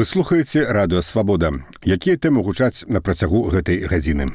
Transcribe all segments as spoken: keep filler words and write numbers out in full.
Вы слухаеце радыё Свабода. Якія тэмы гучаць на працягу гэтай гадзіны?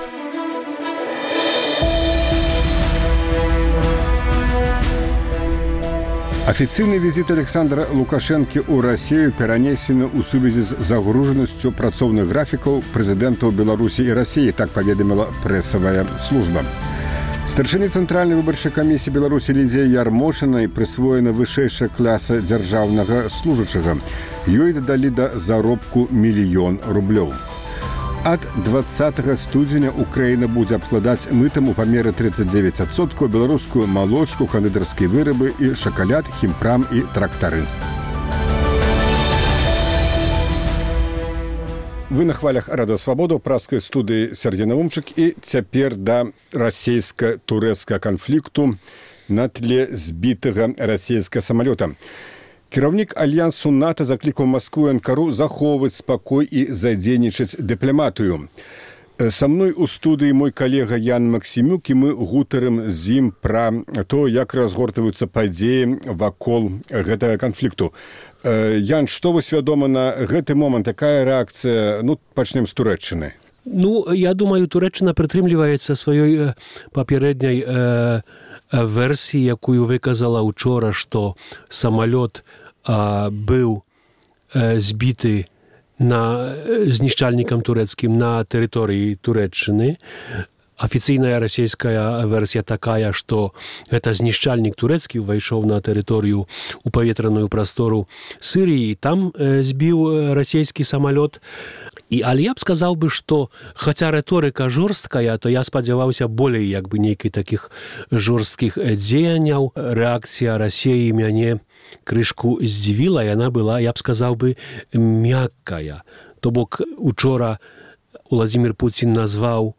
Афіцыйны візіт Александра Лукашэнкі ў Расію перанесены ў сувязі з загружанасцю працоўных графікаў прэзідэнтаў Беларусі і Расіі, так паведаміла прэсавая служба. Старшыні Цэнтральнай выбарчай камісіі Беларусі Лідзіі Ярмошынай прысвоена вышэйшая класа дзяржаўнага служачага. Ёй дадалі да заробку мільён рублёў. Ад двадцатага студзеня Украіна будзе абкладаць мытам у памеры тридцать девять адсоткаў беларускую малочку, кандытарскія вырабы і шакалад, хімпрам і трактары. Вы на хвалях радыё Свабода ў праскай студыі Сергей Наумчык і цяпер да расійска-турэцкага канфлікту на тле збітага расійскага самалёта. Кіраўнік альянсу НАТО заклікаў Маскву і Анкару захоўваць спакой і задзейнічаць дыпламатыю. Са мной у студыі мой калега Ян Максімюк, і мы гутарым з ім пра то, як разгортваюцца падзеі вакол гэтага канфлікту. Ян, што вось вядома на гэты момант, якая рэакцыя? Ну, пачнем з Турэччыны. Ну, я думаю, Турэччына прытрымліваецца сваёй папярэдняй э, версіі, якую выказала учора, што самалёт э, быў э, збіты на знішчальнікам турэцкім на тэрыторыі Турэччыны. Афіцыйная расійская версія такая, што гэта знішчальнік турэцкі ўвайшоў на тэрыторыю ў паветраную прастору Сырыі, там э, збіў расійскі самалёт. І, але я б сказаў бы, што хаця рыторыка жорсткая, то я спадзяваўся болей як бы нейкіх такіх жорсткіх дзеянняў. Рэакцыя Расіі мяне крышку здзівіла, яна была, я б сказаў бы, мяккая. То бок учора Владзімір Пуцін назваў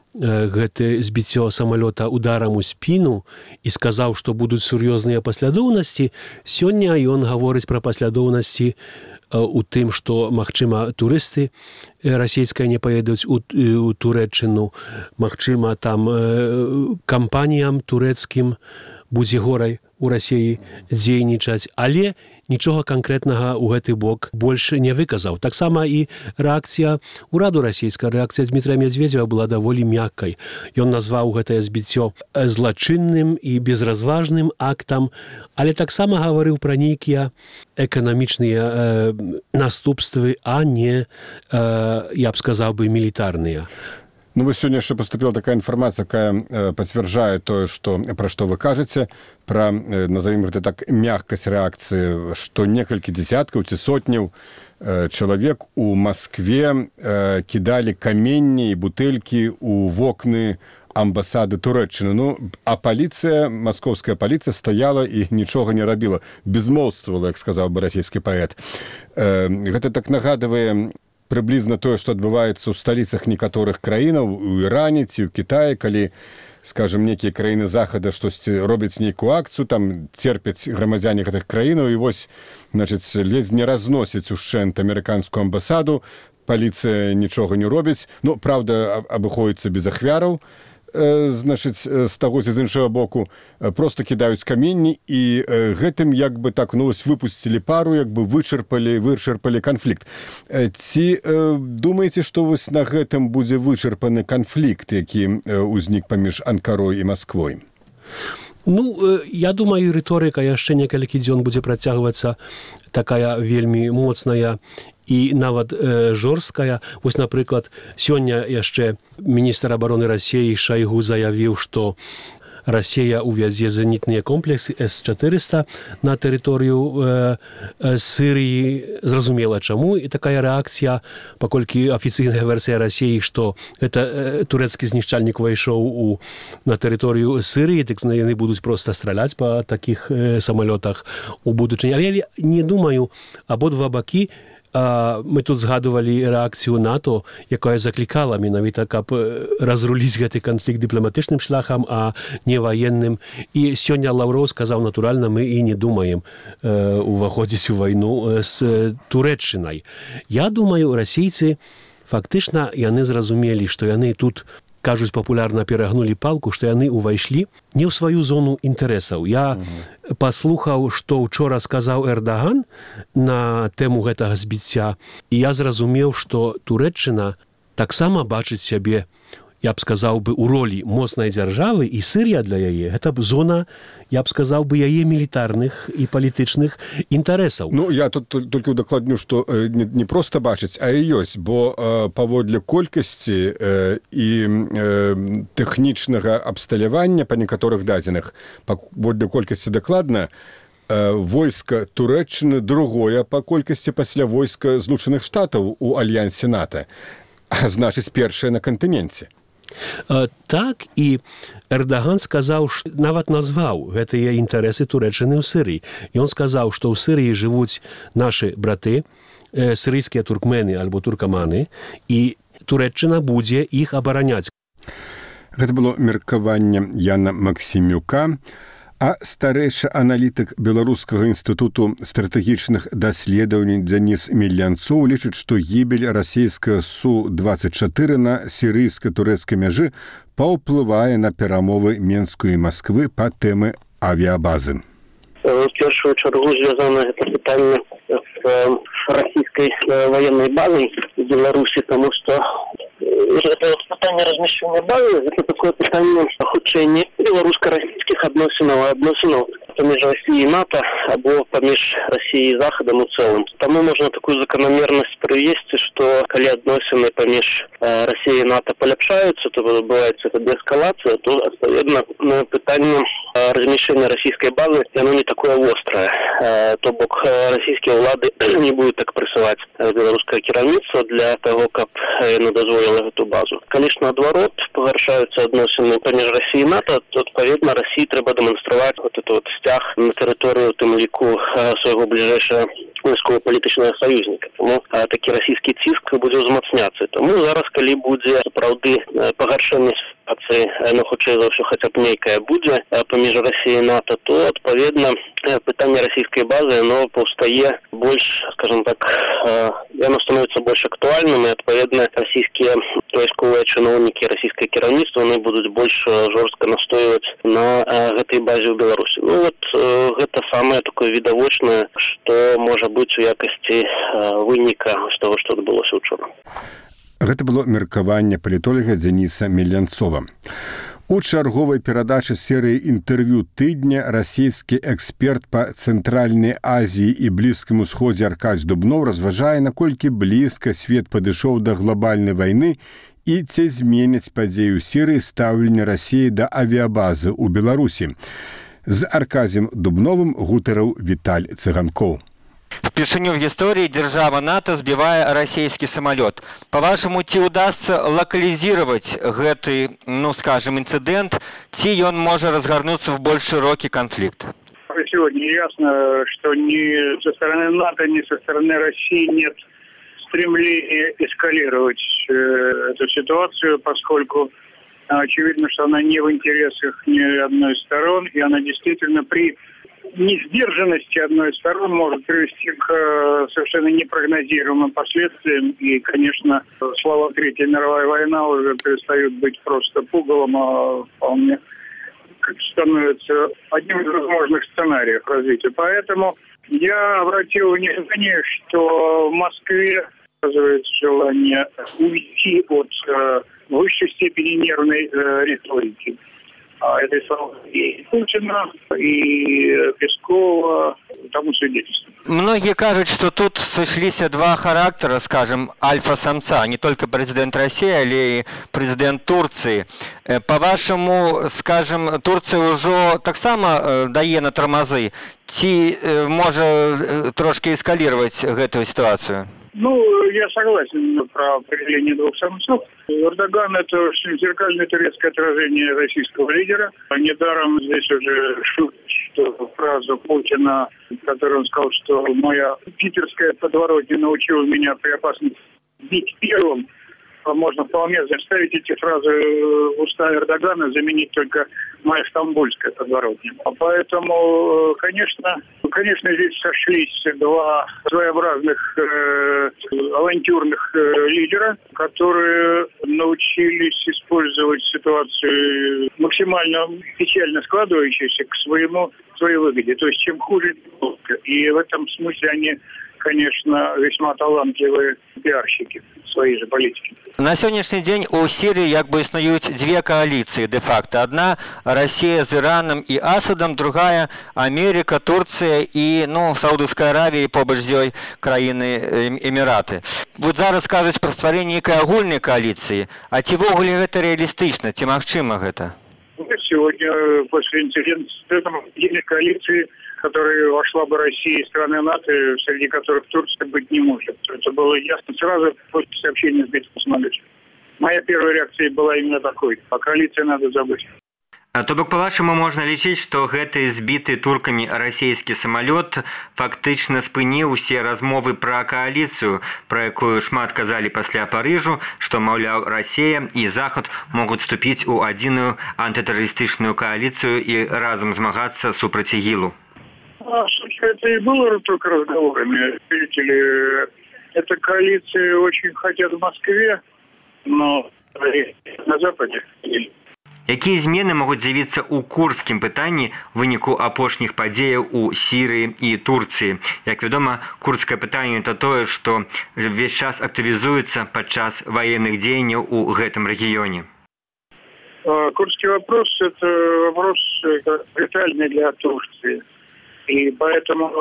гэты збіццё самалёта ударам у спіну і сказаў, што будуць сур'ёзныя паслядоўнасці. Сёння ён гаворыць пра паслядоўнасці у тым, што, магчыма, турысты расійскія не паедуць у, у Турэччыну, магчыма, там кампаніям турэцкім будзе горай у Расіі дзейнічаць, але нічога канкрэтнага ў гэты бок больш не выказаў. Таксама і рэакцыя ўраду расійская, рэакцыя Дмітрая Медведзева была даволі мяккай. Ён назваў гэтае збіццё злачынным і безразважным актам, але таксама гаварыў пра нейкія эканамічныя э, наступствы, а не, э, я б сказаў бы, мілітарныя. Ну, вы сегодня еще поступила такая информация, якая э, подтверждает то, что, про что вы кажете, про, э, назовем это так, мягкость реакции, что несколько десятков, ці сотняў э, человек у Москве э, кидали каменья и бутыльки у вокны амбасады Турэччыны. Ну, а полиция, московская полиция стояла и ничего не рабила, безмолвствовала, как сказал бы российский поэт. Э, это так нагадывае прыблізна тое, што адбываецца ў сталіцах некаторых краінаў, у Іране ці ў Кітаі, калі, скажем, некія краіны захада штосьці робяць нейкую акцыю, там церпяць грамадзяне гэтых краінаў, і вось, значыць, ледзь не разносяць ушчэнт амерыканскую амбасаду, паліцыя нічога не робіць, ну, праўда, абыходзіцца без ахвяраў, значыць, з таго ці з іншага боку, просто кідаюць каменні і гэтым як бы так, ну, выпусцілі пару, як бы вычарпалі, вычарпалі канфлікт. Ці думаеце, што вось на гэтым будзе вычарпаны канфлікт, які ўзнік паміж Анкарой і Масквой? Ну, я думаю, рыторыка яшчэ некалькі дзён будзе працягвацца такая вельмі моцная і нават э, жорсткая. Вось, напрыклад, сёння яшчэ міністр абароны Расіі Шайгу заявіў, што Расія увядзе зенітныя комплексы эс чатырыста на тэрыторыю э, э, Сырыі. Зразумела, чаму. І такая рэакцыя, паколькі афіцыйная версія Расіі, што гэта э, турэцкі знішчальнік увайшоў у, на тэрыторыю Сырыі, так яны будуць проста страляць па такіх э, самалётах у будучыні. Але я не думаю, абодва бакі, мы тут згадували рэакцыю НАТО, якая заклікала менавіта, каб разруліць гэты канфлікт дыпламатычным шляхам, а не ваенным. І сёння Лаўроў сказаў, натуральна, мы і не думаем э, уваходзіць у вайну з Турэччынай. Я думаю, расійцы фактычна яны зразумелі, што яны тут, кажуць папулярна, перагнулі палку, што яны ўвайшлі не ў сваю зону інтарэсаў. Я угу. паслухаў, што ўчора сказаў Эрдаган на тэму гэтага збіцця, і я зразумеў, што Турэччына таксама бачыць сябе, я б сказаў бы, у ролі моцнай дзяржавы, і Сірія для яе гэта б зона, я б сказаў бы, яе мілітарных і палітычных інтарэсаў. Ну, я тут толькі удакладню, што не, не проста бачыць, а і ёсць, бо э, паводле колькасці э, і э, тэхнічнага абсталявання па некаторых дадзеных, паводле колькасці дакладна, э, войска Турэччыны другое па колькасці пасля войска Злучаных Штатаў у альянсе НАТО, а значыць, першае на кантыненце. Так, і Эрдаган сказаў, нават назваў гэтыя інтарэсы Турэччыны ў Сірыі. Ён сказаў, што ў Сірыі жывуць нашы браты, сірыйскія туркмены альбо туркаманы, і Турэччына будзе іх абараняць. Гэта было меркаванне Яна Максімюка, а старэйшы аналітык Беларускага інстытуту стратэгічных даследаванняў Дзяніс Мелянцоў лічыць, што гібель расійскага Су двадцять чатыры на сірыйска-турэцкай мяжы паўплывае на перамовы Менску і Масквы па тэмы авіабазы. В першую чаргу звязана гэта пытанне з расійскай военной базой в Беларусі, тому што это пытанне размещения базы, это такое пытанне хутчэй не беларуска-расійскіх адносінаў, а адносінаў паміж Расіяй і НАТО або паміж Расіяй і Захадам у цэлым. Таму можна такую заканамернасць прывесці, што калі адносіны паміж Расіяй і НАТО паляпшаюцца, то адбываецца гэта дээскалацыя, то адпаведна пытанне размещения расійскай базы яно не такое вострае. То бок расійскія ўлады не будуць так прысылаць беларускае кіраўніцтва для таго, каб яно дазволіла гэту базу. Конечно, наадварот, пагаршаюцца адносіны паміж Расіяй і НАТО, то адпаведна Расіі трэба дэманстраваць вот это вот сцяг на тэрыторыю, тым ліку свайго бліжэйшага войсково-палітычнага саюзніка. Тому а, такі расійскі ціск будзе ўзмацняцца. Тому зараз, калі будзе сапраўды пагаршэнне сітуацыі, ну хутчэй за ўсё хаця б нейкае будзе паміж Расіяй і НАТО, то адпаведна пытанне расійскай базы, оно паўстае больш, скажем так, яно становіцца больш актуальным, і адпаведна расійскія вайсковыя чыноўнікі, расійскае кіраўніцтва, яны будуць больш жорстка настойваць на гэтай базе ў Беларусі. Ну вот гэта самае такое відавочнае, што можа быць у якасці выніка з таго, што адбылося ўчора. Гэта было меркаванне палітолага Дзяніса Мелянцова. У чарговай перадачы серыі інтэрв'ю тыдня расійскі эксперт па Цэнтральнай Азіі і Блізкім Усходзе Аркадзь Дубноў разважае, наколькі блізка свет падышоў да глобальнай вайны і ці зменяць падзеі ў Сірыі стаўленне Расіі да авіябазы ў Беларусі. З Аркадзем Дубновым гутарыў Віталь Цыганкоў. Впершыню в гісторыі дзяржава НАТО збівае расійскі самалёт. Па-вашаму, ці ўдасца лакалізировать гэты, ну, скажем, инцидент, ці ён можа разгарнуться в больш широкі конфликт? Сегодня ясно, что ни со стороны НАТО, ни со стороны России нет стремления эскалировать э, эту ситуацию, поскольку очевидно, что она не в интересах ни одной из сторон, и она действительно при несдержанности одной из сторон может привести к э, совершенно непрогнозируемым последствиям. И, конечно, слова «Третья мировая война» уже перестают быть просто пугалом, а вполне становится одним из возможных сценариев развития. Поэтому я обратил внимание, что в Москве оказывается желание уйти от э, высшей степени нервной э, риторики. Это и Путина, и Пескова, тому свидетельство. Многие кажут, что тут сошлись два характера, скажем, альфа-самца, не только президент России, а и президент Турции. По-вашему, скажем, Турция уже так само дае на тормозы, ці может трошки эскалировать эту ситуацию? Ну, я согласен про определение двух самцов. Эрдоган – это зеркальное турецкое отражение российского лидера. Недаром здесь уже шутят, что фразу Путина, в которой он сказал, что моя питерская подворотня научила меня при опасности бить первым. Можно вполне заставить эти фразы в уста Эрдогана, заменить только моя стамбульская подворотня. Поэтому, конечно, конечно, здесь сошлись два своеобразных э, авантюрных э, лидера, которые научились использовать ситуацию максимально печально складывающуюся к своему своей выгоде. То есть чем хуже, тем лучше. И в этом смысле они, конечно, весьма талантливые пиарщики своей же политики. На сённяшні дзень у Сірыі як бы існуюць дзве кааліцыі дэ-факта. Адна Расія з Іранам і Асадам, другая Америка, Турцыя і, ну, Саудаўская Аравія і побач з ёй краіны Эміраты. Вот зараз кажуць пра стварэнне нейкай агульнай кааліцыі. А ці ввогуле гэта рэалістычна? Ці магчыма гэта? Сегодня, после инцидента единой коалиции, в которую вошла бы Россия и страны НАТО, среди которых Турция быть не может. Это было ясно сразу после сообщения сбитого самолета. Моя первая реакция была именно такой. О коалиции надо забыть. А то бок, па-вашаму, можна лічыць, што гэты збіты туркамі расійскі самалёт фактычна спыніў усе размовы пра кааліцыю, пра якую шмат казалі пасля Парыжу, што, маўляў, Расія і Захад могуць вступіць у адзіную антытэрарыстычную кааліцыю і разам змагацца супраць ІГІЛу. А, это и было только разговорами. Видите ли, эта коалиция очень хотят в Москве, но на Западе. Якія змены могуць з'явіцца ў курдскім пытанні ў выніку апошніх падзеяў у Сірыі і Турцыі? Як вядома, курдскае пытанне – это тое, што ўвесь час актывізуецца падчас ваенных дзеянняў у гэтым рэгіёне. Курдский вопрос – это вопрос витальный для Турции. И поэтому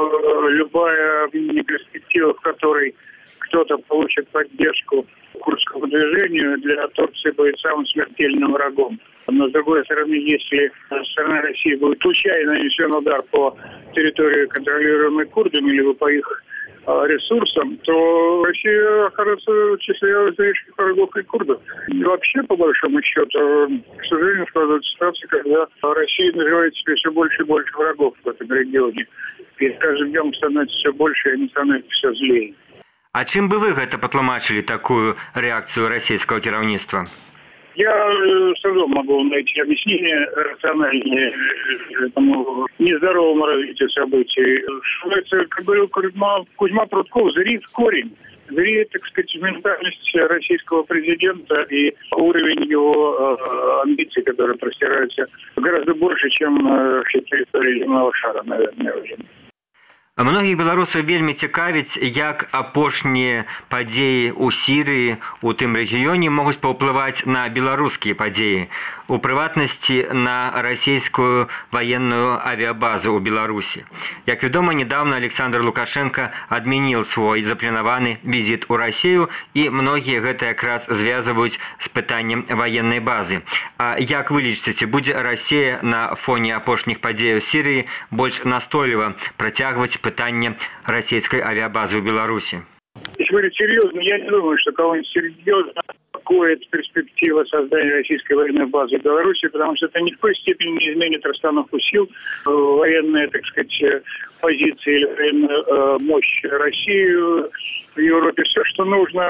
любая перспектива, в которой кто-то получит поддержку курдскому движению, для Турции будет самым смертельным врагом. Но, с другой стороны, если со стороны России будет случайно нанесен удар по территории, контролируемой курдами, либо по их э, ресурсам, то Россия окажется в числе различных врагов и курдов. И вообще, по большому счету, к сожалению, складывается ситуация, когда Россия называет себе все больше и больше врагов в этом регионе. И с каждым днем становится все больше, и они становятся все злее. А чым бы вы гэта патлумачылі, такую реакцию российского кіраўніцтва? Я с трудом могу найти объяснение рациональное этому нездоровому развитию событий. Это, как говорил Кузьма, Кузьма Прутков, зрит корень. Зрит, так сказать, ментальность российского президента и уровень его э, амбиций, которые простираются гораздо больше, чем э, территория земного шара, наверное, уже. Многіх беларусаў вельмі цікавіць, як апошнія падзеі ў Сірыі, у тым рэгіёне могуць паўплываць на беларускія падзеі, у прыватнасці на расійскую ваенную авіабазу ў Беларусі. Як вядома, недавно Александр Лукашенко адмяніў свой запланаваны візіт у Расію, і многія гэта якраз звязваюць з пытаннем ваеннай базы. А як вы лічыце, ці будзе Расія на фоне апошніх падзеяў Сірыі больш настойліва працягваць пытанне российской авиабазы в Беларуси? Если говорить серьезно, я не думаю, что кого-нибудь серьезно беспокоит перспектива создания российской военной базы в Беларуси, потому что это ни в коей степени не изменит расстановку сил, военные, так сказать, позиции или военную э, мощь России в Европе. Все, что нужно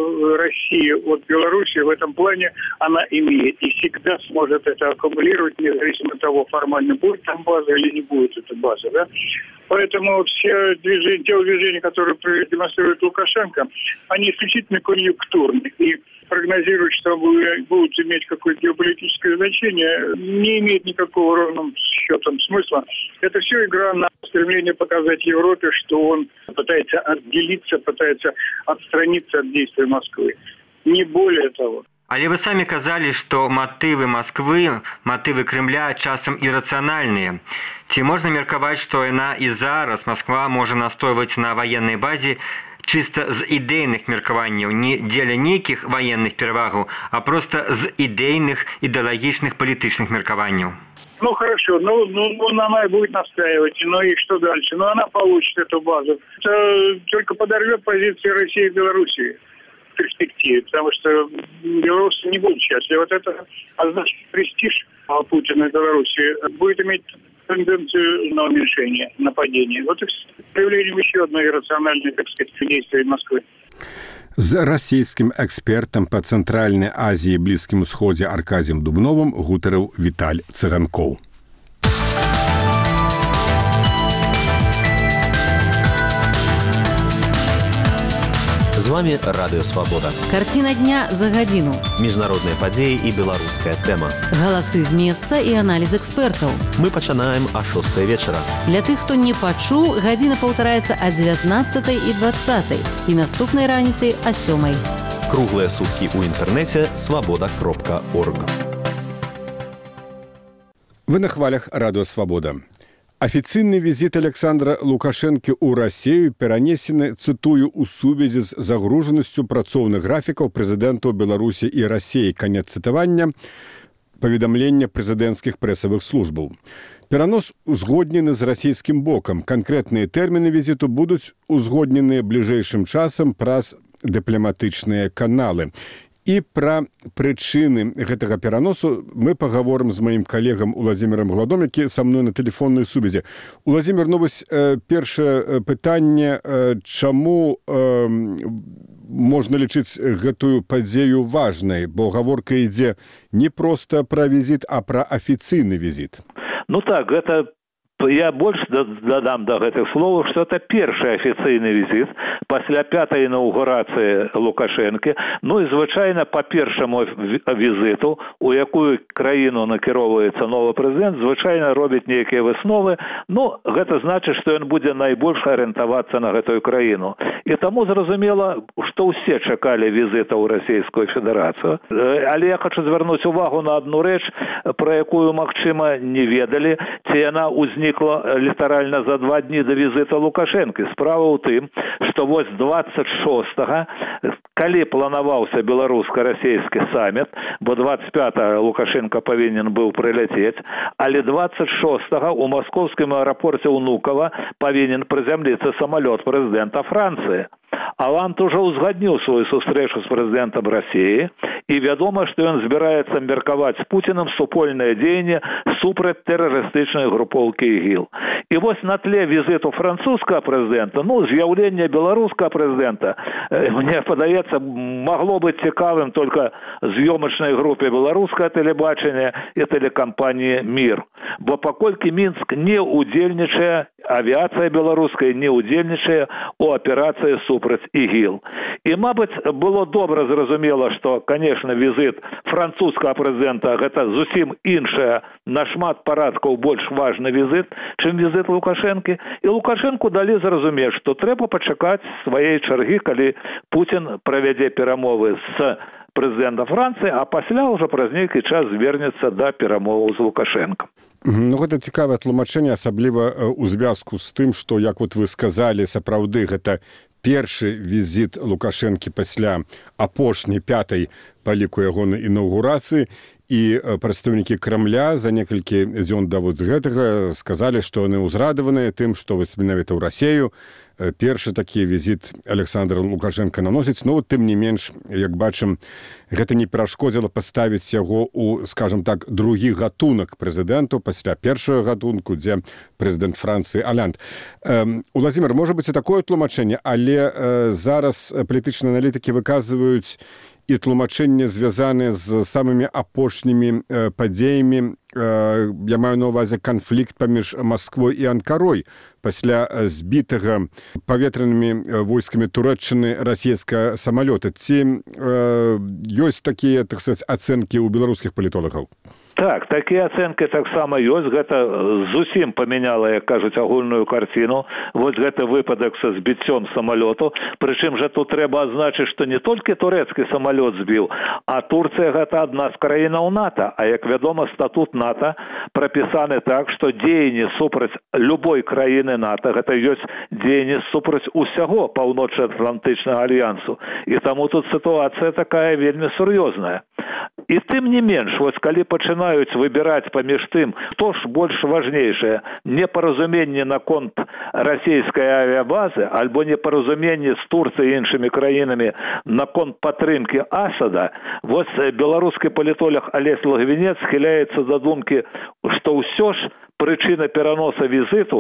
России от Беларуси в этом плане, она имеет и всегда сможет это аккумулировать, независимо от того, формально будет там база или не будет эта база. Да? Поэтому все движения, телодвижения, которые демонстрирует Лукашенко, они исключительно конъюнктурны. И прогнозировать, что будут иметь какое-то геополитическое значение, не имеет никакого ровным счетом смысла. Это все игра на стремление показать Европе, что он пытается отделиться, пытается отстраниться от действий Москвы. Не более того. Але вы самі казалі, што матывы Масквы, матывы Кремля часам ірацыянальныя. Ці можна меркаваць, што яна і зараз Масква можа настойваць на ваеннай базе чыста з ідэйных меркаванняў, не дзеля нейкіх ваенных перавагаў, а просто з ідэйных, ідэалагічных, палітычных меркаванняў? Ну хорошо, ну, ну, ну она и будет настаивать, ну и что дальше? Ну она получит эту базу. Это только подорвет позиции России и Белоруссии в перспективе, потому что белорусы не будут счастливы. Вот это, а значит, престиж Путина и Белоруссии будет иметь тенденцию на уменьшение, на падение. Вот и проявлением еще одной иррациональной, так сказать, действия Москвы. З расійскім экспертам па Цэнтральнай Азіі і Блізкім Усходзе Аркадзем Дубновым гутарыў Віталь Цыганкоў. З вами Радыё Свабода. Карціна дня за гадзіну. Міжнародныя падзеі і беларуская тэма. Галасы з месца і аналіз экспертаў. Мы пачынаем а шостай вечара. Для тых, хто не пачуў, гадзіна паўтараецца а дзевятнаццатай і дваццатай і наступнай раніцай а сёмай. Круглыя суткі ў інтэрнэце свабода кропка орг. Вы на хвалях Радыё Свабода. Афіцыйны візіт Александра Лукашэнкі ў Расію перанесены, цытую, у сувязі з загружанасцю працоўных графікаў прэзідэнтаў Беларусі і Расіі. Канец цытавання, паведамлення прэзідэнцкіх прэсавых службаў. Перанос узгоднены з расійскім бокам. Канкрэтныя тэрміны візіту будуць узгодненыя бліжэйшым часам праз дыпламатычныя каналы. І пра прычыны гэтага пераносу мы пагаворым з маім калегам Уладзімірам Гладом, які са мной на тэлефоннай сувязі. Уладзімір, ну вось э, першае пытанне, э, чаму э, можна лічыць гэтую падзею важнай, бо гаворка ідзе не проста пра візіт, а пра афіцыйны візіт. Ну так, гэта я больш дадам да гэтых словаў, што это першы афіцыйны візіт пасля пятай інаўгурацыі Лукашэнкі. Ну і звычайна па першаму візіту, у якую краіну накіроўваецца новы прэзідэнт, звычайна робіць нейкія высновы. Ну, гэта значыць, што ён будзе найбольш арыентавацца на гэтую краіну. І таму зразумела, што ўсе чакалі візіта ў Расійскую Федэрацыю. Але я хочу звярнуць увагу на адну рэч, пра якую, магчыма, не ведалі, ці яна ўзнікла літаральна за два дні да візіта Лукашэнкі. Справа ў тым, што вось двадцать шостага, калі планаваўся беларуска-расійскі саміт, бо двадцать пятага Лукашенко павінен быў прыляцець, але двадцать шостага у маскоўскім аэрапорце Унукова павінен прызямліцца самалёт прэзідэнта Францыі. Аланд ужо ўзгадніў сваю сустрэчу з прэзідэнтам Расіі, і вядома, што ён збіраецца меркаваць з Пуцінам супольнае дзеянне супраць тэрарыстычнай групоўкі ІГІЛ. І вось на тле візіту французскага прэзідэнта, ну, з'яўлення беларускага прэзідэнта, мне падаецца, магло быць цікавым толькі з'ёмачнай групе беларускага тэлебачання і тэлекампаніі «Мір». Бо паколькі Мінск не ўдзельнічае, авіацыя беларуская не ўдзельнічае у аперацыі супраць ІГІЛ. І, мабыць, было добра зразумела, што, конечно, візит французскага прэзідэнта гэта зусім іншая, на шмат парадкаў больш важны візит, чым візит Лукашэнкі. І Лукашэнку далі зразумець, што трэба пачакаць сваей чаргі, калі Пуцін правядзе перамовы з прэзідэнтам Францыі, а пасля ўжо праз нейкі час звернецца да перамоваў з Лукашэнкам. Ну, гэта цікавае тлумачэнне, асабліва ў звязку з тым, што, як вот вы сказалі, сапраўды гэта першы візіт Лукашэнкі пасля апошняй пятай па ліку ягонай інаўгурацыі, і прадстаўнікі Крамля за некалькі дзён да вот гэтага сказалі, што яны ўзрадаваныя тым, што вось менавіта ў Расію першы такі візіт Александр Лукашенко наносіць. Ну, тым не менш, як бачым, гэта не перашкодзіла паставіць яго ў, скажам так, другі гатунак прэзідэнту пасля першага гатунку, дзе прэзідэнт Францыі Аланд. Уладзімір, можа быць і такое тлумачэнне, але зараз палітычныя аналітыкі выказваюць і тлумачэнне звязаныя з самымі апошнімі э, падзеямі. Э, я маю на ўвазе канфлікт паміж Масквой і Анкарой пасля збітага паветранымі войскамі Турэччыны расійскага самалёта. Ці э, ёсць такія, так сказаць, ацэнкі ў беларускіх палітолагаў? Так, такія ацэнкі таксама ёсць. Гэта зусім памяняла, як кажуць, агульную карціну. Вось гэты выпадак са збіццём самалёту. Прычым жа тут трэба адзначыць, што не толькі турэцкі самалёт збіў, а Турцыя гэта адна з краінаў НАТО. А як вядома, статут НАТО прапісаны так, што дзеянні супраць любой краіны НАТО, гэта ёсць дзеянні супраць усяго Паўночна-Атлантычнага альянсу. І таму тут сітуацыя такая вельмі сур'ёзная. І тым не менш, вось калі пачынаюць выбіраць паміж тым, хто ж больш важнейшае, непаразуменне наконт расійскай авіабазы альбо непаразуменне з Турцыяй і іншымі краінамі наконт падтрымкі Асада, вось беларускі палітолог Алесь Лагвінец схіляецца да думкі, што ўсё ж прычына пераноса візіту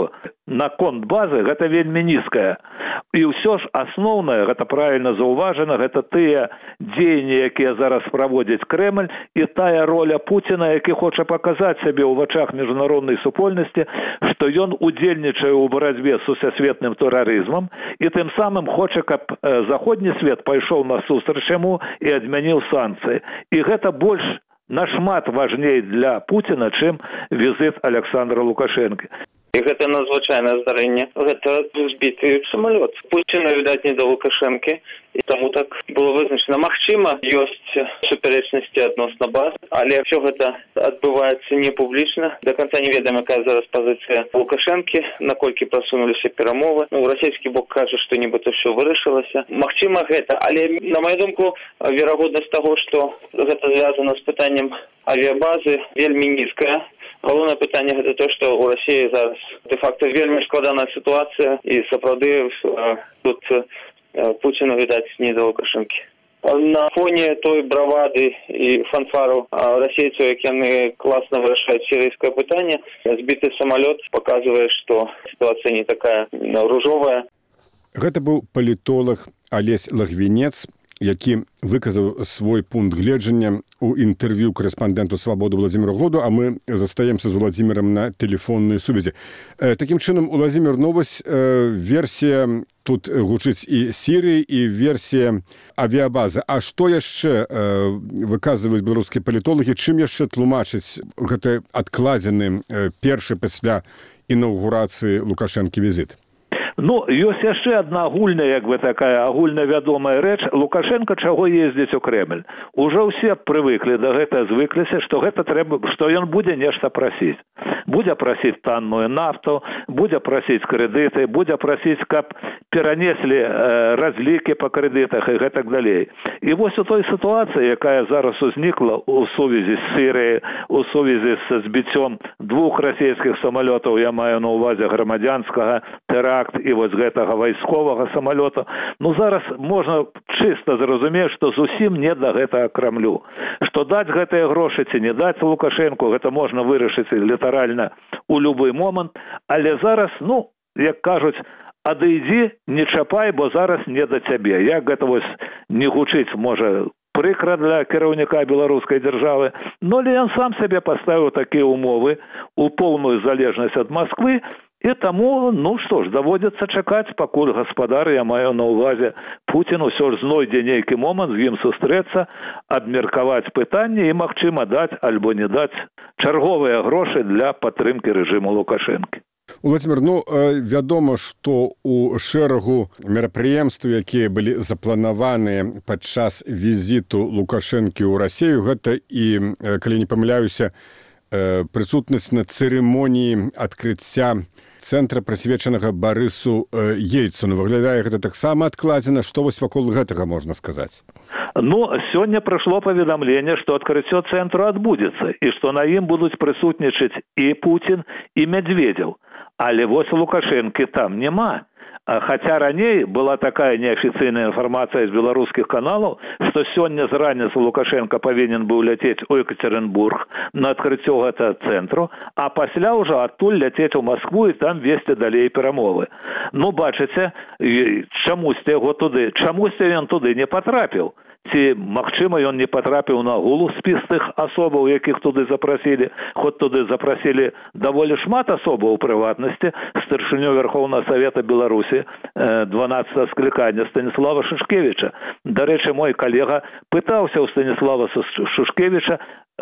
наконт базы гэта вельмі нізкая. І ўсё ж асноўнае, гэта правільна заўважана, гэта тыя дзеянні, якія зараз праводзіць Крэмль, і тая роля Пуціна, які хоча паказаць сябе ў вачах міжнароднай супольнасці, што ён удзельнічае ў барацьбе з сусветным тэрарызмам і тым самым хоча, каб заходні свет пайшоў насустрач яму і адмяніў санкцыі. І гэта больш нашмат важней для Пуціна, чым візіт Александра Лукашэнкі. І гэта надзвычайнае здарэнне. Гэта збіты самалёт. Пуціна, відаць, не да Лукашэнкі, і таму так было вызначана. Магчыма, ёсць супярэчнасці адносна баз, але ўсё гэта адбываецца не публічна. Да канца не ведаем, якая зараз пазіцыя Лукашэнкі, наколькі прасунуліся перамовы. Ну, расійскі бок кажа, што нібыта ўсё вырашылася. Магчыма гэта, але, на маю думку, верагоднасць таго, што гэта звязана з пытаннем авіябазы, вельмі нізкая. Галоўнае пытанне гэта то, што ў Расіі зараз дэ-факта вельмі складаная сітуацыя, і сапраўды тут Пуціна, відаць, не да Лукашэнкі. На фоне той бравады і фанфараў расейцаў, як яны класна вырашаюць сірыйскае пытанне, збіты самалёт паказвае, што сітуацыя не такая ружовая. Гэта быў палітолог Алесь Лагвінец, які выказаў свой пункт гледжання у інтэрв'ю корэспандэнту «Свабоды» Владзіміру Глоду, а мы застаемся з Владзімірам на тэлефоннай сувязі. Такім чынам, Владзімір, ну вось версія тут гучыць і Сірыі, і версія авіябазы. А што яшчэ выказваюць беларускія палітолагі, чым яшчэ тлумачыць гэты адкладзены першы пасля інаўгурацыі Лукашэнкі візіт? Ну, ёсць яшчэ адна агульная, як бы такая агульнавядомая рэч. Лукашенко чаго ездзіць у Крэмль? Ужо ўсе прывыклі да гэта, звыкліся, што гэта трэба, што ён будзе нешта прасіць. Будзе прасіць танную нафту, будзе прасіць крэдыты, будзе прасіць, каб перанеслі э, разлікі па крэдытах і гэтак далей. І вось у той сітуацыі, якая зараз узнікла у сувязі з Сірыяй, у сувязі з збіццём двух расійскіх самалётаў, я маю на ўвазе грамадзянскага, тэракт і вось гэтага вайсковага самалёта, ну зараз можна чыста зразумець, што зусім не да гэтага Крамлю. Што даць гэтыя грошы ці не даць Лукашэнку, гэта можна вырашыць літаральна у любы момант, але зараз, ну, як кажуць, адыдзі, не чапай, бо зараз не да цябе. Як гэта вось не гучыць, можа, прыкра для кіраўніка беларускай дзяржавы, но але ён сам сабе паставіў такія ўмовы у поўную залежнасць ад Масквы, і таму, ну што ж, даводзіцца чакаць, пакуль гаспадар, я маю на ўвазе, Пуцін усё ж знойдзе нейкі момант з ім сустрэцца, абмеркаваць пытанне і, магчыма, даць альбо не даць чарговыя грошы для падтрымкі рэжыму Лукашэнкі. Владзімір, ну, вядома, што у шэрагу мерапрыемстваў, якія былі запланаваныя падчас візіту Лукашэнкі ў Расію, гэта і, калі не памыляюся, прысутнасць на цырымоніі адкрыцця цэнтра, прысвечанага Барысу Ельцыну. Выглядае гэта таксама адкладзена. Што вось вакол гэтага можна сказаць? Ну, сёння прыйшло паведамленне, што адкрыццё цэнтру адбудзецца і што на ім будуць прысутнічаць і Пуцін, і Медведзеў. Але вось Лукашэнкі там няма. Хаця раней была такая неафіцыйная інфармацыя з беларускіх каналаў, што сёння з раніцы Лукашенко павінен быў ляцець у Екатеринбург на адкрыццё гэтага цэнтру, а пасля ўжо адтуль ляцець у Маскву і там весці далей перамовы. Ну, бачыце, чамусьці яго туды, чамусьці ён туды не патрапіў. Ці, магчыма, ён не патрапіў на гул спіс тых асобаў, якіх туды запрасілі, хоць туды запрасілі даволі шмат асобаў у прыватнасці, старшыню Верховнага Савета Беларусі дванаццатага склікання Станіслава Шушкевіча. Дарэчы, мой калега пытаўся ў Станіслава Шушкевіча,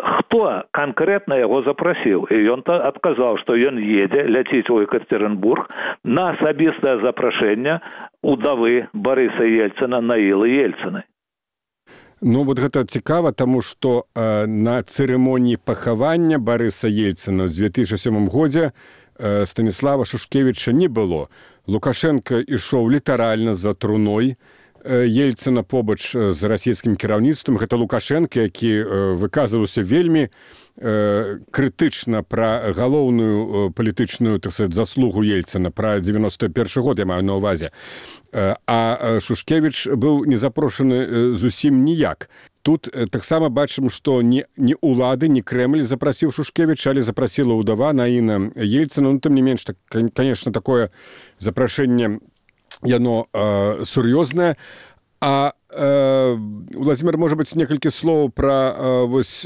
хто канкрэтна яго запрасіў. І ён адказаў, што ён едзе, ляціць у Екатеринбург на асабістае запрашэнне удавы Барыса Ельцына, Наілы Ельцынай. Ну, вот гэта цікава, таму што э, на цырымоніі пахавання Барыса Ельцына ў дзве тысячы сёмым годзе э, Станіслава Шушкевіча не было. Лукашенко ішоў літаральна за труной э, Ельцына побач з расійскім кіраўніцтвам. Гэта Лукашенко, які э, выказваўся вельмі э, крытычна пра галоўную э, палітычную, так сказать, заслугу Ельцына, пра дзевяносто першы год, я маю на ўвазе. А Шушкевіч быў не запрошаны зусім ніяк. тут таксама бачым, што не, не улады, не Кремль запрасіў Шушкевіча, але запрасіла ўдава Наіна Ельцина. Ну, тым не менш, так, конечно, такое запрашэнне, яно э, сур'ёзнае. А э, Владимир, можа быць, некалькі слоў пра э, вось,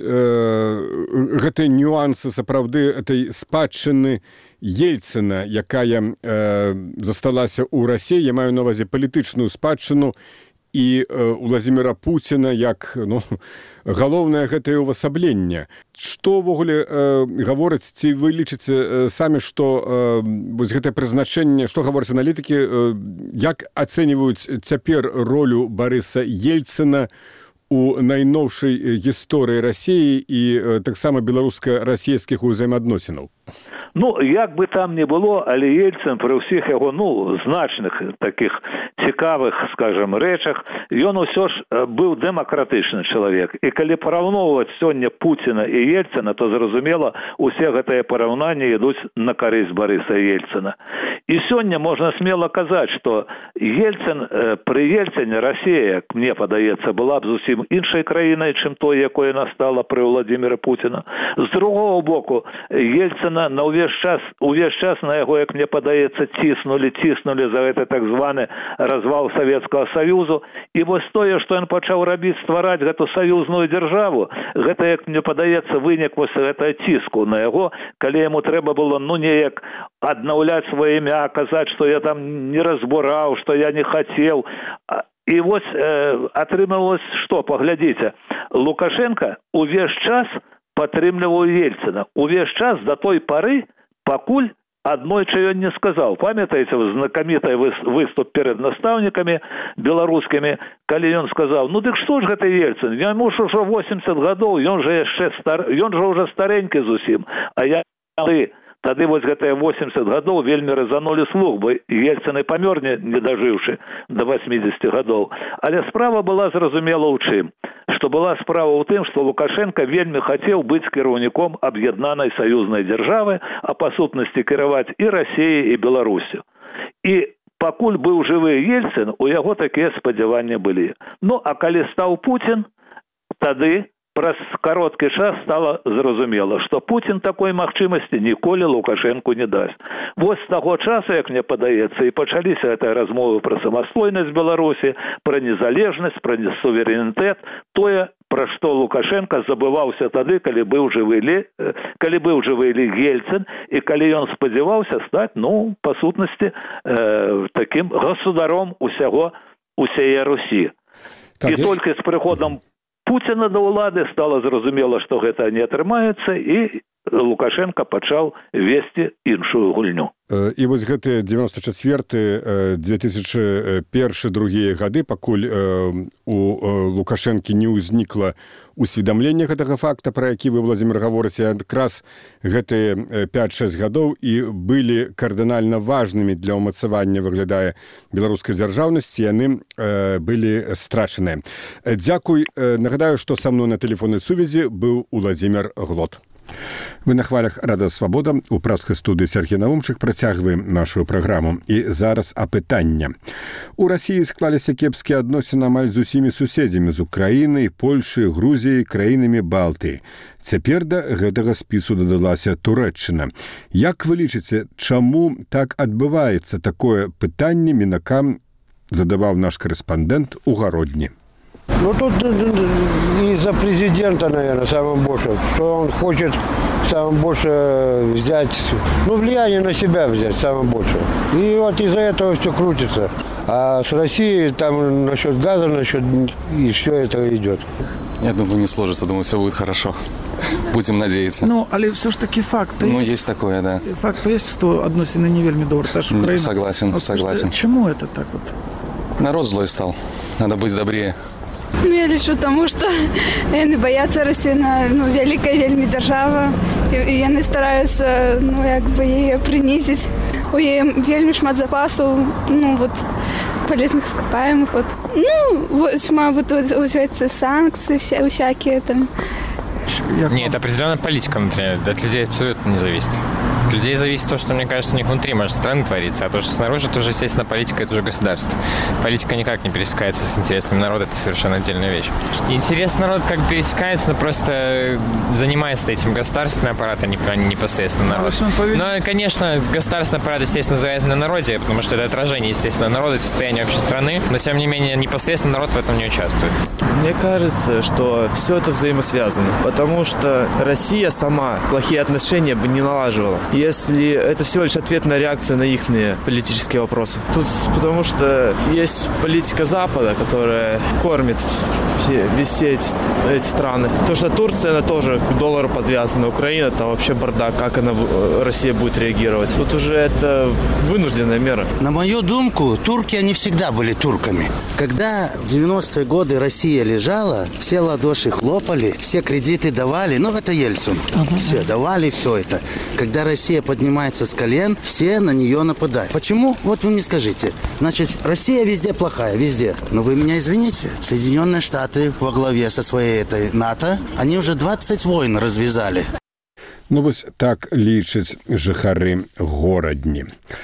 э, гэтыя нюансы сапраўды этой спадчыны Ельцина, якая э, засталася ў Расіі, я маю на ўвазе палітычную спадчыну, і э, Владимира Путина як ну, галоўнае гэтае ўвасабленне. Што ўвогуле э, гавораць, ці вы лічыце э, самі, што э, вось гэтае прызначэнне, што гавораць аналітыкі, э, як ацэньваюць цяпер ролю Барыса Ельцина у найноўшай гісторыі Расіі і э, таксама беларуска-расійскіх узаемаадносінаў? Ну, як бы там ни было, але Ельцин при ўсіх яго, ну, значных таких цікавых, скажем, рэчах, ён усё ж быў дэмакратычны чалавек. І калі параўноўваць сёння Путина і Ельцина, то, зразумела, усе гэтыя параўнанні ідуць на карысць Барыса Ельцина. І сёння можна смело казаць, што Ельцин, при Ельцине Расія, як мне падаецца, была б зусім іншай краінай, чым той, якой яна стала при Владимире Путина. З другого боку, Ельцина на увесь час, увесь час на яго, як мне падаецца, ціснулі, ціснулі за гэты так званы развал Савецкага Саюзу. І вось тое, што ён пачаў рабіць, ствараць гэту саюзную дзяржаву, гэта, як мне падаецца, вынік вось гэтага ціску на яго, калі яму трэба было, ну, неяк аднаўляць сваё імя, казаць, што я там не разбураў, што я не хацеў. І вось э, атрымалось што, паглядзіце, Лукашенко увесь час падтрымліваў Ельцина. Увесь час до той поры, пакуль аднойчы ён не сказаў. Памятаеце, знакаміты выступ перед настаўнікамі беларускімі, калі ён сказаў: ну дык што ж гэта Ельцин? Яму ж ужо восемьдесят гадоў, ён жа яшчэ стар... ён жа ўжо старенькі зусім. А я ты тады вось гэтыя восемьдесят гадоў вельмі рэзанулі слух, бо Ельцин і памёр не, не дажыўшы до восьмидесяти гадоў. Але справа была зразумела ў чым? Што была справа ў тым, што Лукашенко вельмі хацеў быць кіраўніком аб'яднанай саюзнай дзяржавы, а па сутнасці кіраваць і Расіяй, і Беларусю. І пакуль быў жывы Ельцин, у яго такія спадзяванні былі. Ну, а калі стаў Путин, тады праз кароткі час стала зразумела, што Путин такой магчымасці ніколі Лукашенку не дасць. Вось з таго часу, як мне падаецца, і пачаліся гэтыя размовы пра самастойнасць Беларусі, пра незалежнасць, пра суверэнітэт, тое, пра што Лукашенко забываўся тады, калі быў жывы, калі быў жывы Ельцин, і калі ён спадзяваўся стаць, ну, па сутнасці, э, такім государом усяго, усяе Русі. Так, і я... толькі з прыходам Путина до ўлады стала зразумела, што гэта не атрымаецца, і Лукашенко пачаў весці іншую гульню. І вось гэтыя девяносто четвёрты, две тысячи первый, другія гады, пакуль у Лукашэнкі не ўзнікла усведамленне гэтага факта, пра які вы, Владимир, гаворыце, якраз гэтыя пять-шесть гадоў і былі кардынальна важнымі для ўмацавання, выглядае, беларускай дзяржаўнасці, яны былі страчаныя. Дзякуй. Нагадаю, што са мной на тэлефоннай сувязі быў Владимир Глот. Вы на хвалях Рада Свабода. У пражскай студыі Сергей Навумчык працягваем нашу праграму. І зараз апытання. У Расіі склаліся кепскія адносіны амаль з усімі суседзямі, з Украінай, Польшай, Грузіяй, краінамі Балтыі. Цяпер да гэтага спісу дадалася Турэччына. Як вы лічыце, чаму так адбываецца? Такое пытанне мінакам задаваў наш корэспандэнт у Гародні. Ну, тут из-за президента, наверное, самым больше, что он хочет самым больше взять, ну, влияние на себя взять самым больше. И вот из-за этого все крутится. А с Россией там насчет газа, насчет и все это идет. Я думаю, не сложится, думаю, все будет хорошо. Будем надеяться. Ну, але все ж таки факт. Ну, есть, есть такое, да. Факт есть, что адносины не вельми добры. Украина... Согласен, вот, согласен. Чему это так вот? Народ злой стал. Надо быть добрее. Ну, я лічу тому, що вони бояться Росію, ну, велика вельми держава, і вони стараються, ну, якби її принизити. У її вельми шмат запасу, ну, вот, полезных ископаемых, вот. Ну, вот, мабуть, ось ці санкції вся, всякі там. Нет, это определенная политика внутри, от людей абсолютно не зависит. От людей зависит то, что, мне кажется, у них внутри, может, страны творится, а то, что снаружи, тоже, естественно, политика – это уже государство. Политика никак не пересекается с интересами народа, это совершенно отдельная вещь. Интерес народа как бы пересекается, но просто занимается этим государственный аппарат, а не непосредственно народ. Но, конечно, государственный аппарат, естественно, завязан на народе, потому что это отражение, естественно, народа и состояния общей страны, но, тем не менее, непосредственно народ в этом не участвует. Мне кажется, что все это взаимосвязано, потому что Россия сама плохие отношения бы не налаживала, если это всего лишь ответная реакция на их политические вопросы. Тут потому что есть политика Запада, которая кормит все, все эти, эти страны. То, что Турция, она тоже к доллару подвязана, Украина, там вообще бардак, как она, Россия будет реагировать. Тут уже это вынужденная мера. На мою думку, турки, они всегда были турками. Когда в девяностые годы Россия лежала, все ладоши хлопали, все кредиты давали, ну это Ельцин, все давали все это. Когда Россия поднимается с колен, все на нее нападают. Почему? Вот вы мне скажите. Значит, Россия везде плохая, везде. Но вы меня извините, Соединенные Штаты во главе со своей этой НАТО, они уже двадцать войн развязали. Ну вось так лічаць жыхары горадні.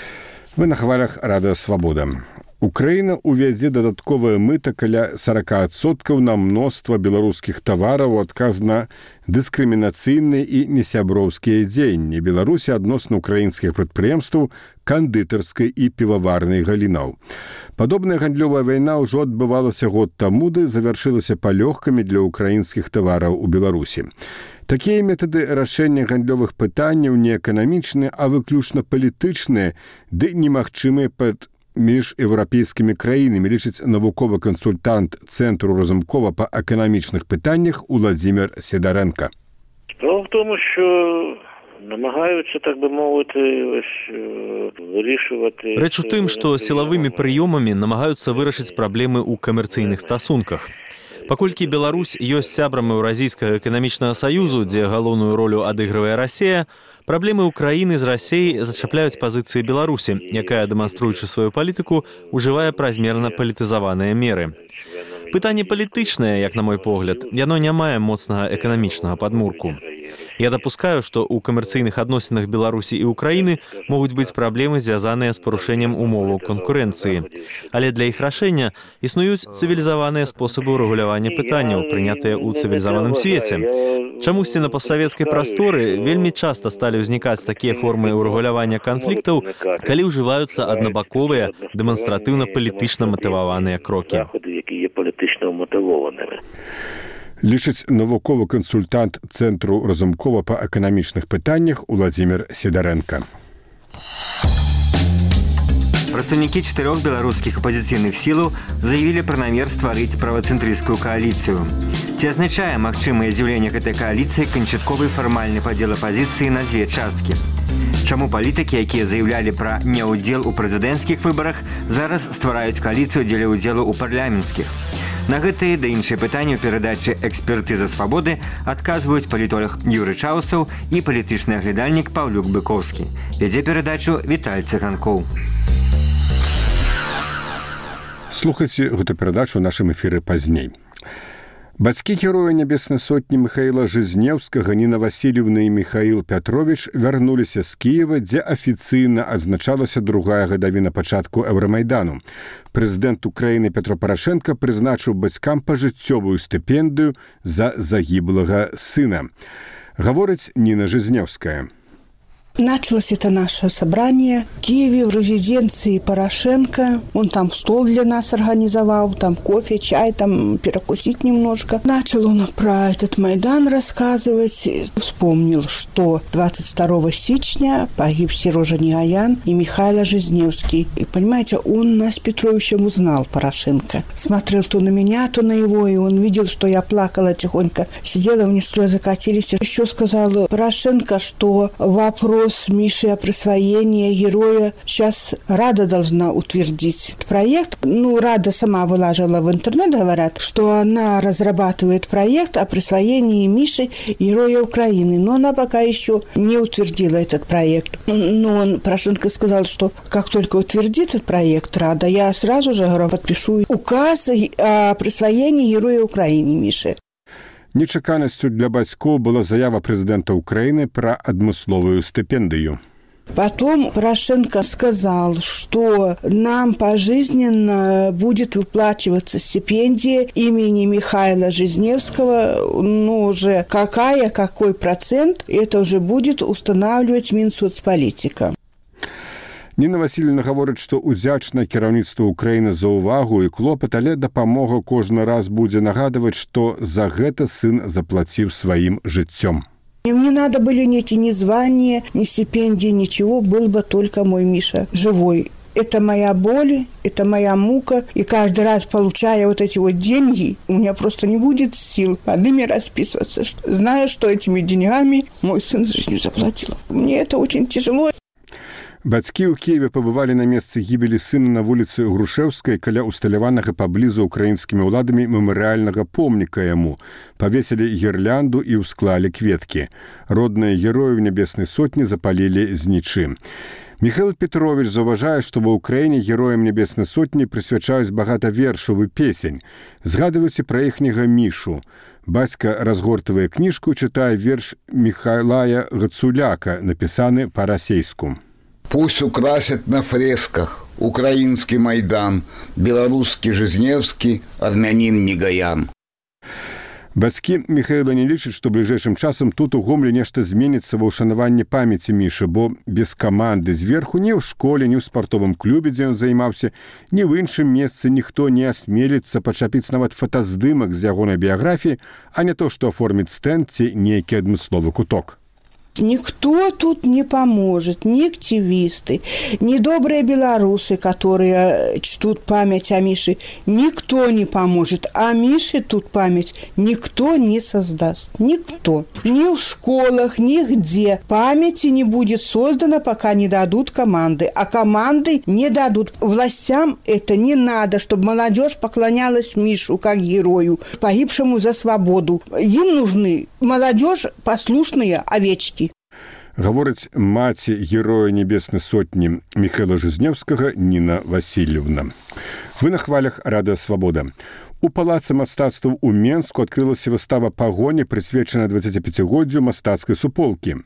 Вы на хвалях Радыё Свабода. Украіна увядзе дадатковае мыта каля сорок адсоткаў на мноства беларускіх тавараў у адказ на дыскрымінацыйныя і несяброўскія дзеянні Беларусі адносна украінскіх прадпрыемстваў кандытарскай і піваварнай галінаў. Падобная гандлёвая вайна ўжо адбывалася год таму, ды завяршылася палёгкамі для украінскіх тавараў у Беларусі. Такія метады рашэння гандлёвых пытанняў не эканамічныя, а выключна палітычныя, ды немагчымыя пад між еўрапейскімі краінамі, лічыць навуковы кансультант Центру Разумкова па економічних питаннях Уладзімір Сидоренко. Справа в тому, що намагаються, так би мовити, ось вирішувати... Рэч у тым, што сілавымі прыёмамі намагаюцца вырашыць праблемы ў камерцыйных стасунках. Паколькі Беларусь ёсць сябрам Еўразійскага эканамічнага саюзу, дзе галоўную ролю адыгрывае Расія, праблемы Украіны з Расіяй зачапляюць пазіцыі Беларусі, якая, дэманструючы сваю палітыку, ужывае празмерна палітызаваныя меры. Пытанне палітычнае, як на мой погляд, яно не мае моцнага эканамічнага падмурку. Я дапускаю, што ў камерцыйных адносінах Беларусі і Украіны могуць быць праблемы, звязаныя з парушэннем умоваў канкурэнцыі. Але для іх рашэння існуюць цывілізаваныя спосабы ўрэгулявання пытанняў, прынятыя ў цывілізаваным свеце. Чамусьці на постсавецкай прасторы вельмі часта сталі ўзнікаць такія формы ўрэгулявання канфліктаў, калі ўжываюцца аднабаковыя, дэманстратыўна-палітычна матываваныя крокі. Лічыць навуковы кансультант Центру Разумкова па эканамічных пытаннях Уладзімір Сидоренко. Прадстаўнікі чатырох беларускіх апазіцыйных сілаў заявілі пра намер стварыць правацэнтрысцкую кааліцыю. Ці азначае магчымае з'яўленне гэтай кааліцыі канчатковы фармальны падзел апазіцыі на дзве часткі? Чаму палітыкі, якія заяўлялі пра няўдзел у прэзідэнцкіх выбарах, зараз ствараюць кааліцыю дзеля ўдзелу ў парламенцкіх? На гэтыя да іншыя пытанні ў перадачы «Экспертыза свабоды» адказваюць палітолог Юрый Чаусаў і палітычны аглядальнік Паўлюк Быковскі. Вядзе перадачу Віталь Цыганкоў. Слухайце гэту перадачу ў нашым эфіры пазней. Бацькі героя Нябеснай сотні Михаіла Жизнеўскага, Ніна Васильевна і Михаіл Пятрович вярнуліся з Кіева, дзе афіцыйна адзначалася другая гадавіна пачатку Еўрамайдану. Прэзідэнт Украіны Петро Порошенко прызначыў бацькам пажыццёвую стыпендыю за загіблага сына. Гаворыць Ніна Жизнеўская. Началось это наше собрание в Киеве, в резиденции Порошенко. Он там стол для нас организовал, там кофе, чай, там перекусить немножко. Начал он про этот Майдан рассказывать. Вспомнил, что двадцать второго січня погиб Сережа Негаян и Михаил Жизневский. И, понимаете, он нас с Петровичем узнал, Порошенко. Смотрел то на меня, то на его, и он видел, что я плакала тихонько. Сидела, у меня слезы катились. Еще сказал Порошенко, что вопрос Миши о присвоении героя сейчас Рада должна утвердить проект. Ну, Рада сама выложила в интернет, говорят, что она разрабатывает проект о присвоении Миши героя Украины. Но она пока еще не утвердила этот проект. Но он, Порошенко сказал, что как только утвердит этот проект Рада, я сразу же, говорю, подпишу указ о присвоении героя Украины Миши. Нечаканасцю для бацькоў была заява прэзідэнта Украіны пра адмысловую стыпендыю. Потом Порошенко сказал, что нам пожизненно будет выплачиваться стипендия имени Михаила Жизневского. Ну, уже какая, какой процент, это уже будет устанавливать Минсоцполитика. Ніна Васильевна гаворыць, што удзячна кіраўніцтву Украіны за ўвагу і клопат, але дапамога кожны раз будзе нагадваць, што за гэта сын заплаціў сваім жыццём. Им не надо были ни эти ни звания, ни стипендии, ничего, был бы только мой Миша живой. Это моя боль, это моя мука, и каждый раз, получая вот эти вот деньги, у меня просто не будет сил под ими расписываться, зная, что этими деньгами мой сын жизнью заплатил. Мне это очень тяжело. Бацькі ў Киеве пабывалі на месцы гібелі сына на вуліцы Грушэўскай каля усталяванага паблізу украінскімі ўладамі мемарыяльнага помніка яму. Павесілі гірлянду і ўсклалі кветкі. Родныя героі Нябеснай сотні запалілі знічы. Михаил Петрович заўважае, што ва ўкраіне героям Нябеснай сотні прысвячаюць багата вершаў і песень. Згадваюць і пра іхняга Мішу. Бацька разгортвае кніжку і чытае верш Михайлая Гацуляка, напісаны па-расейску. Пусть украсят на фресках украинский Майдан, белорусский Жизневский, армянин Негаян. Бацькі Михаила не лічаць, што бліжэйшым часам тут у Гомлі нешта зменіцца ва ўшанаванні памяці Мішы, бо без каманды зверху ні ў школе, ні ў спартовым клубе, дзе ён займаўся, ні ў іншым месцы ніхто не асмеліцца пачапіць нават фотаздымак з ягонай біяграфіі, а не то, што аформіць стэнд ці нейкі адмысловы куток. Никто тут не поможет, ни активисты, ни добрые белорусы, которые чтут память о Мише. Никто не поможет. А Мише тут память никто не создаст. Никто. Ни в школах, нигде. Памяти не будет создана, пока не дадут команды. А команды не дадут. Властям это не надо, чтобы молодежь поклонялась Мишу как герою, погибшему за свободу. Им нужны молодежь, послушные овечки. Гаворыць маці героя Нябеснай сотні Михайла Жизневскага Ніна Васильевна. Вы на хвалях Радыё Свабода. У Палацы мастацтваў у Менску адкрылася выстава «Пагоня», прысвечаная дваццаціпяцігоддзю мастацкай суполкі.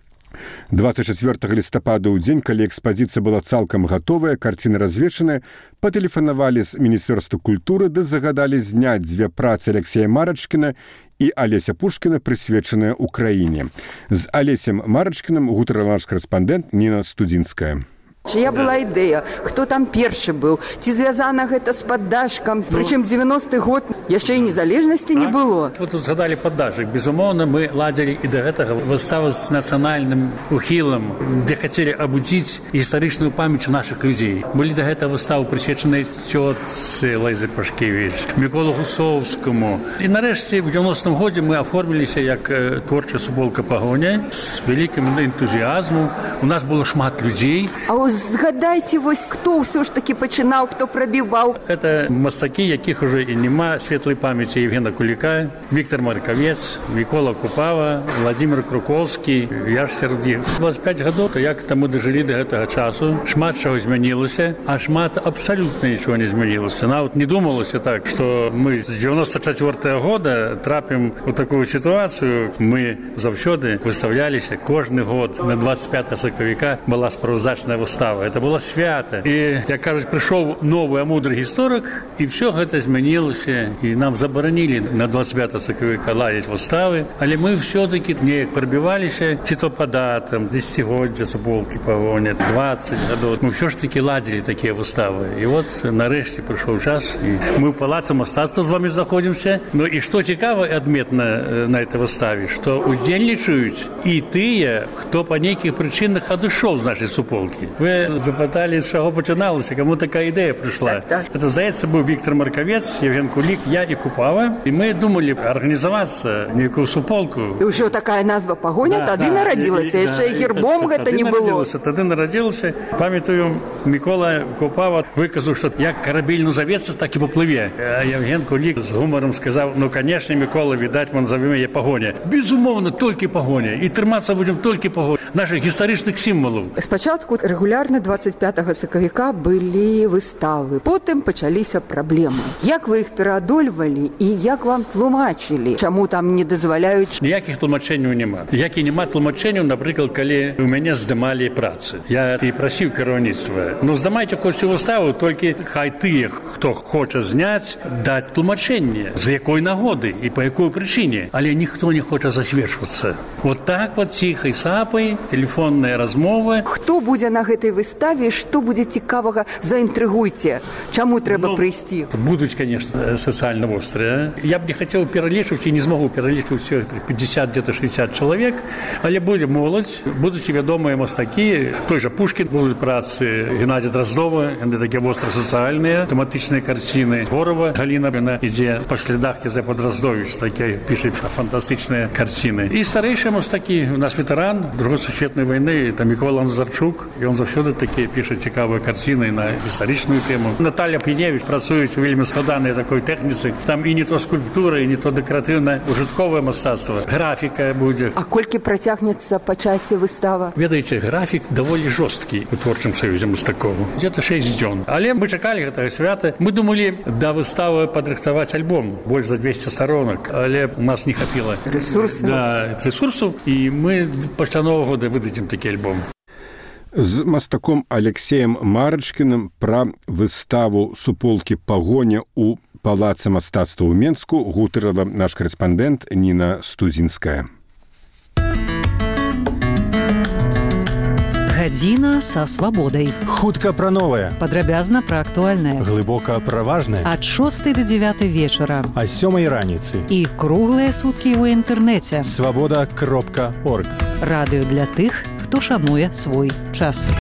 двадцать четвёртага лістапада ў дзень, калі экспазіцыя была цалкам гатовая, карціны развешаныя, патэлефанавалі з Міністэрства культуры ды загадалі зняць дзве працы Алексея Марачкіна і Алеся Пушкіна, прысвечаныя Украіне. З Алесем Марачкіным гутарыла наш карэспандэнт Ніна Студзінская. Чия была ідэя, хто там першы быў, ці звязана гэта з паддашкам, прычым дзевяносты год яшчэ і незалежнасці не было. Вы тут згадалі паддашак. Безумоўна, мы ладзілі і да гэтага выставу з нацыянальным ухілам, дзе хацелі абудзіць гістарычную памяць нашых людзей. Былі да гэтага выставы прысвечаныя цётцы Лайзе Пашкевіч, Міколу Гусоўскаму. І нарэшце, ў дзевяностым годзе мы аформіліся як творчая суполка «Пагоня» з вялікім энтузіязму. У нас было шмат людзей. Згадайце, вось хто ўсё ж такі пачынаў, хто прабіваў. Это мастакі, якіх уже і няма светлай памяці: Евгена Куліка, Віктор Маркавец, Мікола Купава, Владимир Круковскі, я ж сярод іх. двадцать пять гадоў, як мы дажылі да гэтага часу, шмат чаго змянілася, а шмат абсалютна нічого не змянілася. Нават не думалася так, што мы з девяносто четвёртага года трапім у такую сітуацыю. Мы заўсёды выставляліся кожны год. На двадцать пятага сакавіка была справаздачная выстава. Это было свято. И, як кажуть, пришел новый, мудрый историк, и все это изменилось, и нам заборонили на двадцать пятого сакавіка ладить выставы, але мы все-таки не пробивались, чи то по датам, десятигоддзя суполки «Пагоня», двадцать годов. Мы все-таки ладили такие выставы. И вот, нарешті, пришел час, и мы в Палаце мастацтва с вами заходимся. Ну и что цікаво и отметно на этой выставе, что удзельнічаюць и тыя, кто по неких причинах отошел с нашей суполки. Вы запытали, з чого починалося, кому така ідея прийшла. Так, так. Это, здається, був Віктор Маркавець, Євген Кулік, я і Купава. І ми думали організуватися ніяку суполку. І вже така назва «Пагоня» да, тоді да, народилася, і, ще й гербом да, це не було. Тоді народилося. Пам'ятаю, Микола Купава виказав, що як корабель назоветься, так і попливе. А Євген Кулік з гумором сказав: ну, звісно, Микола, видать, ми назовемо її «Пагоня». Безумовно, тільки «Пагоня». І триматися будемо тільки «Пагоня». Наших історичних символів. Спочатку регулярно рэгулярна двадцать пятага сакавіка былі выставы. Потым пачаліся праблемы. Як вы іх пераадольвалі і як вам тлумачылі? Чаму там не дазваляюць? Ніякіх тлумачэнняў няма. Як і няма тлумачэнняў, напрыклад, калі у мяне здымалі працы. Я і прасіў кіраўніцтва. Ну, здымайце хоць цю выставу, толькі хай тыя, хто хоча зняць, даць тлумачэнне, з якой нагоды і па якой прычыне. Але ніхто не хоча засведчвацца. Вот так вот ціхай сапай, тэлефонная размова. Хто будзе на гэтай выставе, што будзе цікавага, заінтрыгуйце. Чаму трэба ну, прыйсці? Будуць, конечно, сацыяльна вострыя. Я б не хацеў пералічваць і не змогу пералічваць усіх пятьдесят, где-то шестьдесят чалавек, але будзе моладзь, будуць вядомыя мастакі. Той жа Пушкін, будуць працы Геннадія Дроздова, яны такія вострасацыяльныя, тэматычныя карціны. Горова Галіна, яна ідзе па слядах Язэпа Дроздовіч, такі піша фантастычныя карціны. І старэйшыя мастакі, у нас ветэран Другой сусветнай вайны, там Мікола Назарчук, і он заўсёды такія піша цікавыя карціны на гістарычную тэму. Наталья Піневіч працуюць у вельмі складанай такой тэхніцы. Там і не то скульптура, і не то дэкаратыўнае ужытковае мастацтва. Графіка будзе. А колькі працягнецца па часе выстава? Ведаеце, графік даволі жорсткі у творчым саюзе мастакоў. Где-то шэсць дзён. Але мы чакалі гэтага свята. Мы думалі да выставы падрыхтаваць альбом. Больш за двести старонак. Але у нас не хапіла ресурсу. Да, ресурсу. І мы пасля Новага года выдадзім такі альбом. З мастаком Алексеем Марачкіным пра выставу суполкі пагоня ў палацы мастацтва ў Менску гутарыла наш корэспандэнт Ніна Стузінская. Гадзіна са свабодай. Хутка пра новае. Падрабязна пра актуальнае. Глыбока пра важнае. Ад шостай да дзевятай вечара. А сёмай раніцы. І круглыя суткі ў інтэрнэце. свабода кропка орг. Радыё для тых, хто шануе свой час.